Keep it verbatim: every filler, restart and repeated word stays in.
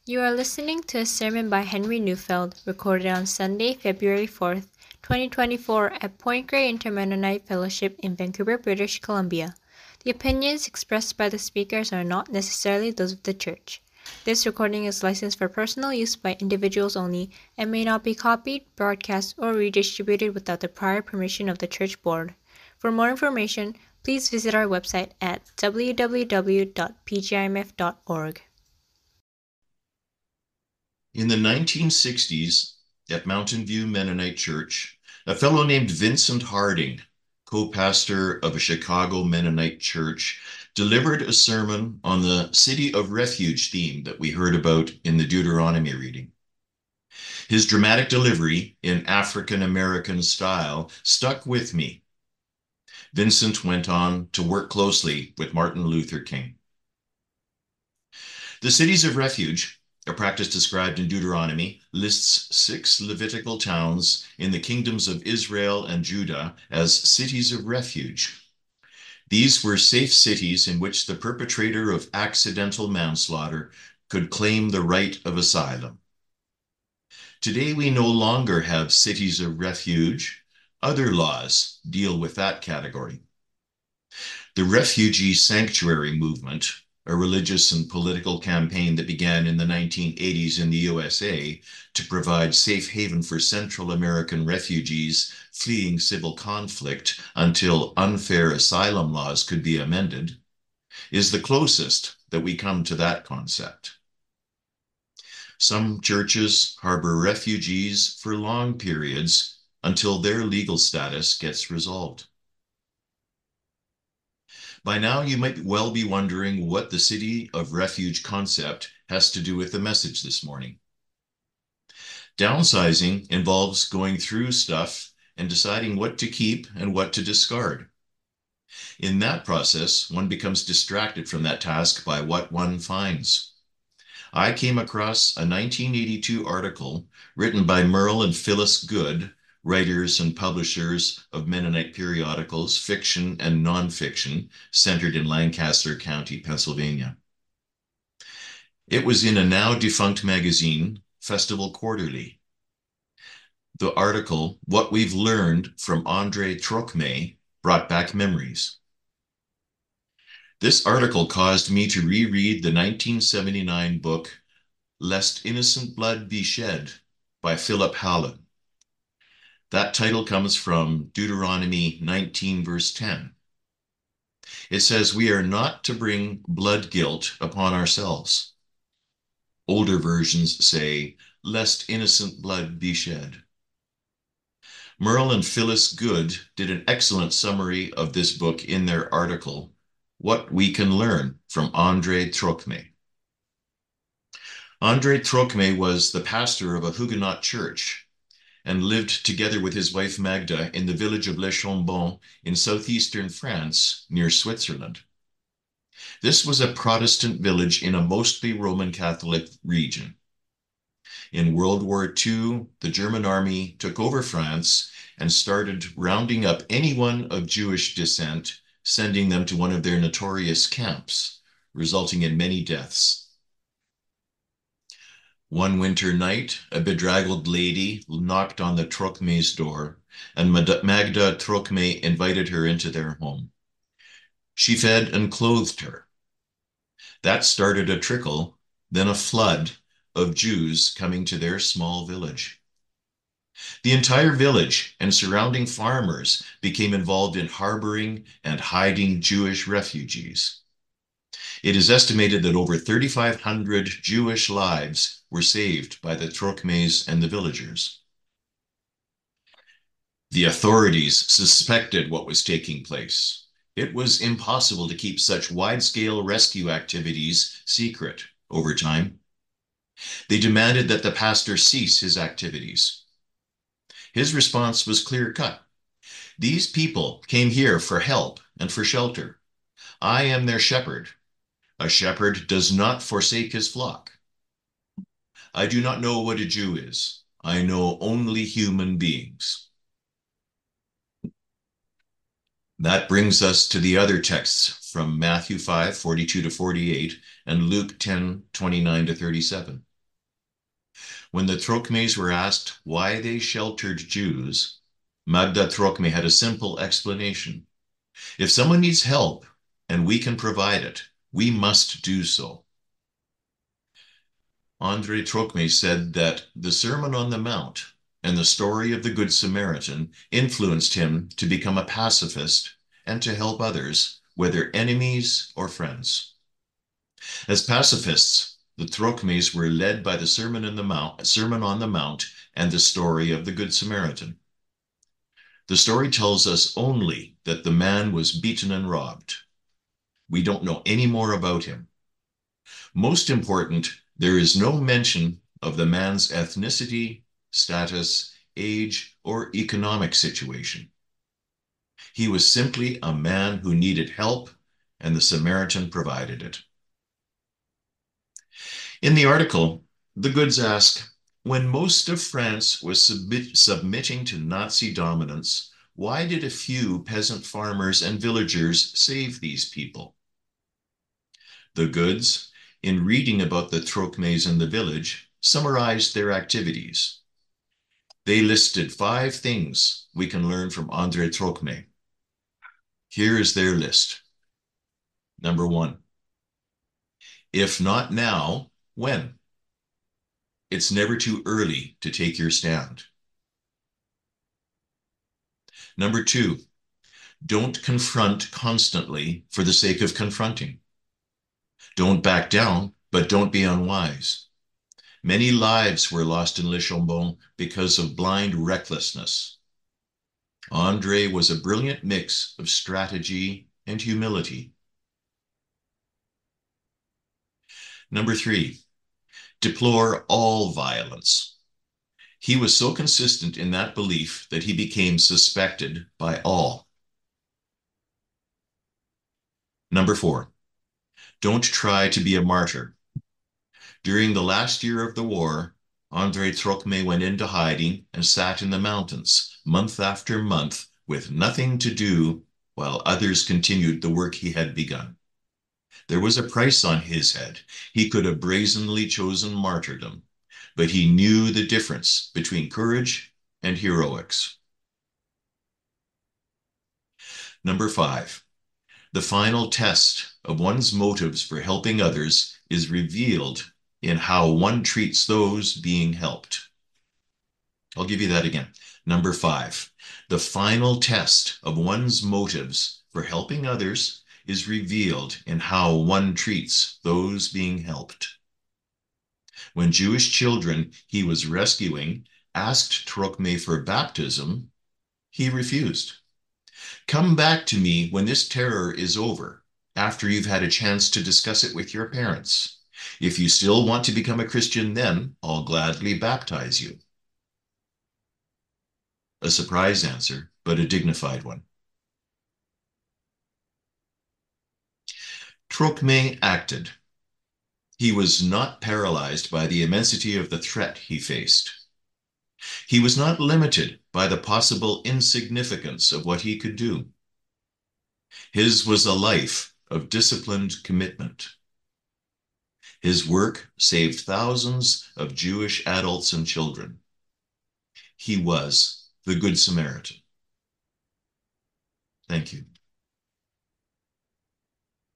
You are listening to a sermon by Henry Neufeld, recorded on Sunday, February fourth, twenty twenty-four at Point Grey Inter-Mennonite Fellowship in Vancouver, British Columbia. The opinions expressed by the speakers are not necessarily those of the church. This recording is licensed for personal use by individuals only and may not be copied, broadcast, or redistributed without the prior permission of the church board. For more information, please visit our website at w w w dot p g i m f dot org. In the nineteen sixties, at Mountain View Mennonite Church, a fellow named Vincent Harding, co-pastor of a Chicago Mennonite church, delivered a sermon on the City of Refuge theme that we heard about in the Deuteronomy reading. His dramatic delivery in African-American style stuck with me. Vincent went on to work closely with Martin Luther King. The cities of refuge, a practice described in Deuteronomy, lists six Levitical towns in the kingdoms of Israel and Judah as cities of refuge. These were safe cities in which the perpetrator of accidental manslaughter could claim the right of asylum. Today, we no longer have cities of refuge. Other laws deal with that category. The refugee sanctuary movement, a religious and political campaign that began in the nineteen eighties in the U S A to provide safe haven for Central American refugees fleeing civil conflict until unfair asylum laws could be amended, is the closest that we come to that concept. Some churches harbor refugees for long periods until their legal status gets resolved. By now, you might well be wondering what the City of Refuge concept has to do with the message this morning. Downsizing involves going through stuff and deciding what to keep and what to discard. In that process, one becomes distracted from that task by what one finds. I came across a nineteen eighty-two article written by Merle and Phyllis Good, writers and publishers of Mennonite periodicals, fiction and nonfiction, centered in Lancaster County, Pennsylvania. It was in a now defunct magazine, Festival Quarterly. The article, What We've Learned from Andre Trocmé, brought back memories. This article caused me to reread the nineteen seventy-nine book, Lest Innocent Blood Be Shed by Philip Hallam. That title comes from Deuteronomy nineteen, verse ten. It says, we are not to bring blood guilt upon ourselves. Older versions say, lest innocent blood be shed. Merle and Phyllis Good did an excellent summary of this book in their article, What We Can Learn from Andre Trocmé. Andre Trocmé was the pastor of a Huguenot church and lived together with his wife Magda in the village of Les Chambons in southeastern France near Switzerland. This was a Protestant village in a mostly Roman Catholic region. In World War Two, the German army took over France and started rounding up anyone of Jewish descent, sending them to one of their notorious camps, resulting in many deaths. One winter night, a bedraggled lady knocked on the Trocmé's door, and Magda Trocmé invited her into their home. She fed and clothed her. That started a trickle, then a flood of Jews coming to their small village. The entire village and surrounding farmers became involved in harboring and hiding Jewish refugees. It is estimated that over thirty-five hundred Jewish lives were saved by the Trocmés and the villagers. The authorities suspected what was taking place. It was impossible to keep such wide-scale rescue activities secret over time. They demanded that the pastor cease his activities. His response was clear-cut. These people came here for help and for shelter. I am their shepherd. A shepherd does not forsake his flock. I do not know what a Jew is. I know only human beings. That brings us to the other texts from Matthew five, forty-two to forty-eight, and Luke ten, twenty-nine to thirty-seven. When the Trokmes were asked why they sheltered Jews, Magda Trokme had a simple explanation. If someone needs help and we can provide it, we must do so. André Trokme said that the Sermon on the Mount and the story of the Good Samaritan influenced him to become a pacifist and to help others, whether enemies or friends. As pacifists, the Trokmes were led by the Sermon on the Mount, Sermon on the Mount and the story of the Good Samaritan. The story tells us only that the man was beaten and robbed. We don't know any more about him. Most important, there is no mention of the man's ethnicity, status, age, or economic situation. He was simply a man who needed help, and the Samaritan provided it. In the article, the Goods ask, when most of France was submit, submitting to Nazi dominance, why did a few peasant farmers and villagers save these people? The Goods, in reading about the Trokmes in the village, summarized their activities. They listed five things we can learn from André Trokme. Here is their list. Number one, if not now, when? It's never too early to take your stand. Number two, don't confront constantly for the sake of confronting. Don't back down, but don't be unwise. Many lives were lost in Le Chambon because of blind recklessness. André was a brilliant mix of strategy and humility. Number three, deplore all violence. He was so consistent in that belief that he became suspected by all. Number four, don't try to be a martyr. During the last year of the war, André Trokme went into hiding and sat in the mountains month after month with nothing to do while others continued the work he had begun. There was a price on his head. He could have brazenly chosen martyrdom, but he knew the difference between courage and heroics. Number five, the final test of one's motives for helping others is revealed in how one treats those being helped. I'll give you that again. Number five, the final test of one's motives for helping others is revealed in how one treats those being helped. When Jewish children he was rescuing asked Trokme for baptism, he refused. Come back to me when this terror is over, after you've had a chance to discuss it with your parents. If you still want to become a Christian, then I'll gladly baptize you. A surprise answer, but a dignified one. Trokme acted. He was not paralyzed by the immensity of the threat he faced. He was not limited by the possible insignificance of what he could do. His was a life of disciplined commitment. His work saved thousands of Jewish adults and children. He was the Good Samaritan. Thank you.